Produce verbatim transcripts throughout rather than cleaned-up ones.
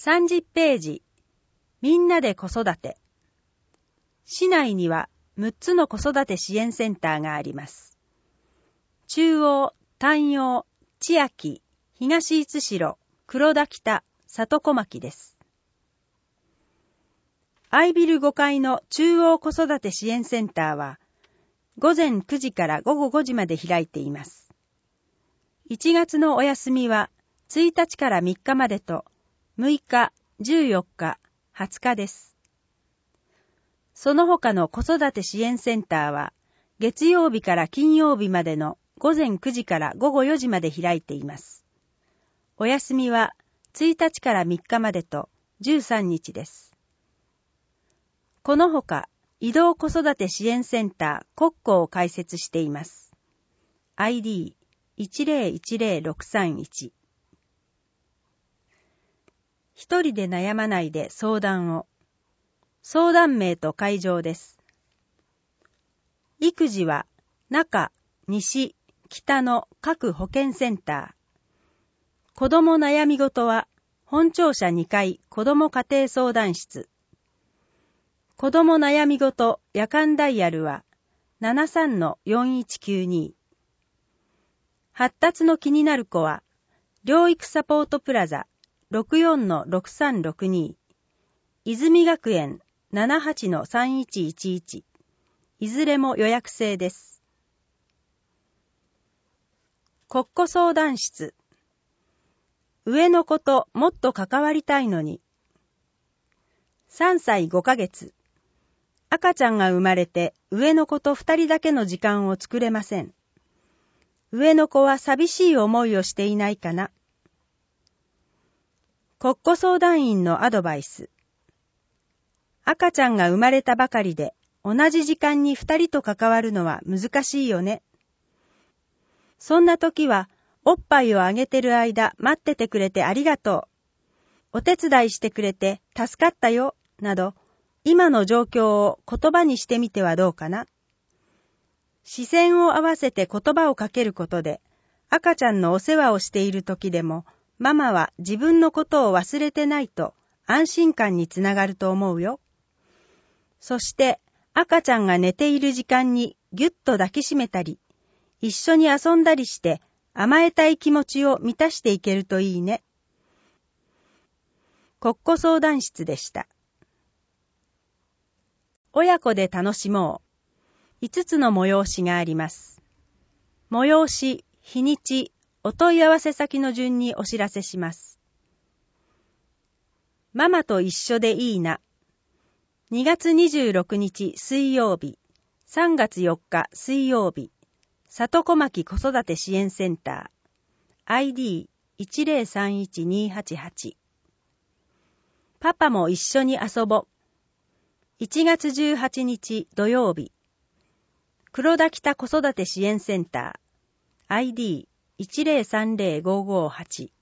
さんじゅっページ、みんなで子育て。市内にはむっつの子育て支援センターがあります。中央、丹陽、千秋、東五代、黒田北、里小牧です。アイビルごかいの中央子育て支援センターは、ごぜんくじからごごごじまで開いています。いちがつのお休みはついたちからみっかまでと、むいか、じゅうよっか、はつかです。その他の子育て支援センターは、月曜日から金曜日までのごぜんくじからごごよじまで開いています。お休みはついたちからみっかまでとじゅうさんにちです。このほか、移動子育て支援センター国庫を開設しています。アイディーいちぜろいちぜろろくさんいち。一人で悩まないで相談を。相談名と会場です。育児は中、西、北の各保健センター。子ども悩みごとは本庁舎にかい子ども家庭相談室。子ども悩みごと夜間ダイヤルは ななさんのよんいちきゅうに。発達の気になる子は療育サポートプラザ ろくよんのろくさんろくに。泉学園 ななはちのさんいちいちいち。いずれも予約制です。国庫相談室。上の子ともっと関わりたいのに。さんさいごかげつ。赤ちゃんが生まれて上の子と二人だけの時間を作れません。上の子は寂しい思いをしていないかな。国庫相談員のアドバイス。赤ちゃんが生まれたばかりで同じ時間に二人と関わるのは難しいよね。そんな時はおっぱいをあげてる間待っててくれてありがとう。お手伝いしてくれて助かったよ。など今の状況を言葉にしてみてはどうかな。視線を合わせて言葉をかけることで赤ちゃんのお世話をしている時でもママは自分のことを忘れてないと安心感につながると思うよ。そして赤ちゃんが寝ている時間にぎゅっと抱きしめたり、一緒に遊んだりして甘えたい気持ちを満たしていけるといいね。国庫相談室でした。親子で楽しもう。いつつの催しがあります。催し、日にち、お問い合わせ先の順にお知らせします。ママと一緒でいいな。にがつにじゅうろくにち水曜日、さんがつよっか水曜日、里小牧子育て支援センター、アイディーいちぜろさんいちにはちはち。パパも一緒に遊ぼ。いちがつじゅうはちにち土曜日、黒田北子育て支援センター、アイディーいちぜろさんぜろごごはち。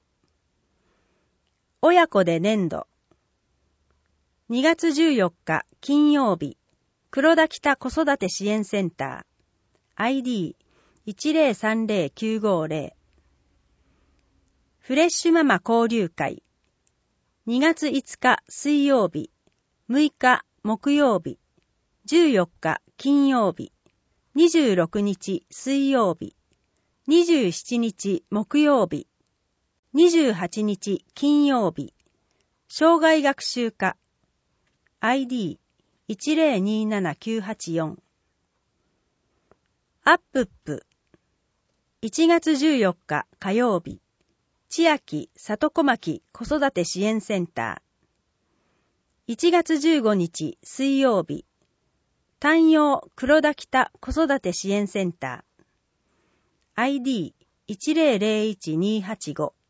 親子で粘土。にがつじゅうよっか金曜日、黒田北子育て支援センター、アイディーいちぜろさんぜろきゅうごぜろ。フレッシュママ交流会。にがついつか水曜日、むいか木曜日、じゅうよっか金曜日、にじゅうろくにち水曜日、にじゅうしちにち木曜日、にじゅうはちにち金曜日、障害学習課、アイディーいちぜろにななきゅうはちよん。アップップ。いちがつじゅうよっか火曜日、千秋里小牧子育て支援センター。いちがつじゅうごにち水曜日、丹陽黒田北子育て支援センター。アイディーいちぜろぜろいちにはちご。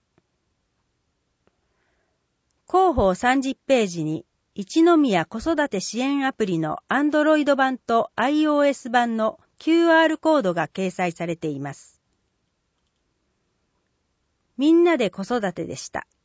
広報さんじゅっページに一宮子育て支援アプリの Android 版と iOS 版の キューアール コードが掲載されています。みんなで子育てでした。